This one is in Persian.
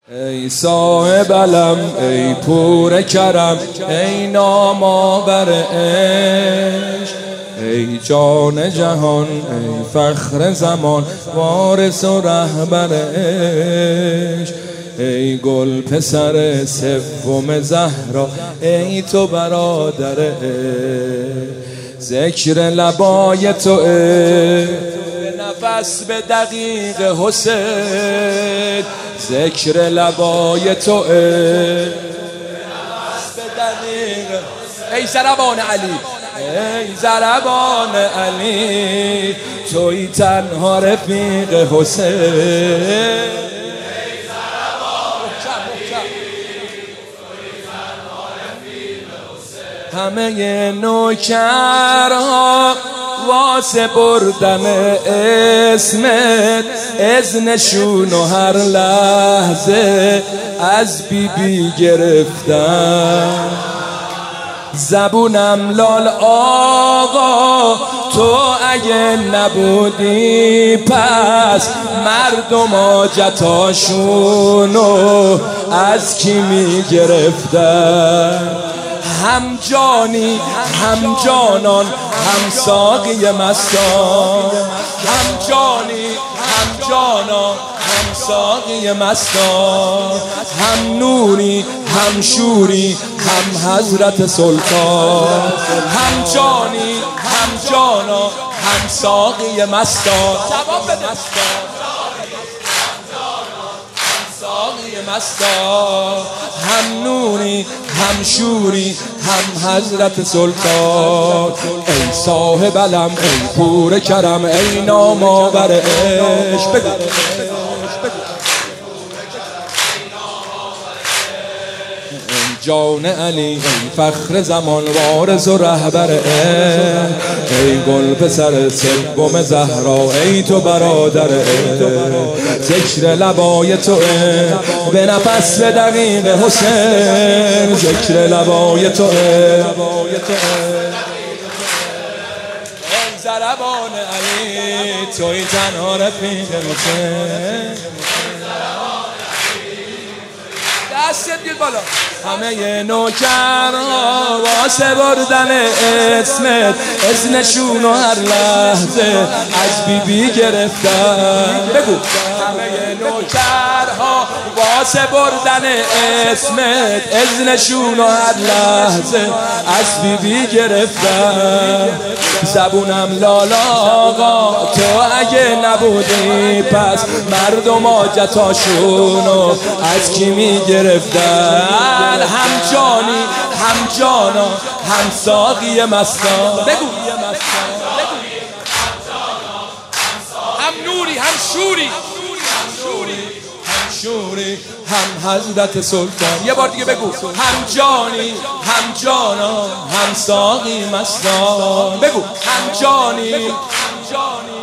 ای صاحب علم، ای پور کرم، ای نامآور عشق، ای جان جهان، ای فخر زمان، وارث و رهبر عشق، ای گل پسر سوم زهرا، ای تو برادر عشق. ذکر لبای تو به نفس به دقیق حسین، ذکر لبای تو به نفس به دقیق. ای زربان علی، ای زربان علی، توی تنها رفیق حسین. همه نوکرها واسه بردن اسمت، اذنشون و هر لحظه از بیبی گرفتن. زبونم لال آقا، تو اگه نبودی پس مردم حاجتاشونو از کی میگرفتن؟ هم جانی هم جانان هم ساقی مستان، هم جانی هم جانان هم ساقی مستان، هم نوری هم شوری هم حضرت سلطان، هم جانی هم جانان هم ساقی مستان، جواب بده ساقی مستان، هم نوری هم شوری هم حضرت سلطان. ای صاحب علم، ای پور کرم، ای نامآور عشق. بگو جان علی، ای فخر زمان، وارث و رهبر عشق، ای گل پسر سوم زهرا، ای تو برادر عشق. ذکر لبای تو به نفس به دقیق حسین، ذکر لبای تو ای زربان علی، توی تنها رفیق حسین. دست بیاد بالا. همه نوکرها واسه بردن اسمت، اذنشون و هر لحظه از بیبی گرفتن. بگو همه نوکرها واسه بردن اسمت، اذنشون و هر لحظه از بیبی گرفتن. زبونم لالا آقا، تو اگه نبودی پس مردم حاجتاشونو از کی میگرفتن؟ هم جانی هم جانا هم ساقی مستان. بگو هم نوری هم شوری هم شوری هم حضرت سلطان. یه بار دیگه بگو هم جانی هم جانا هم ساقی مستان. بگو هم جانی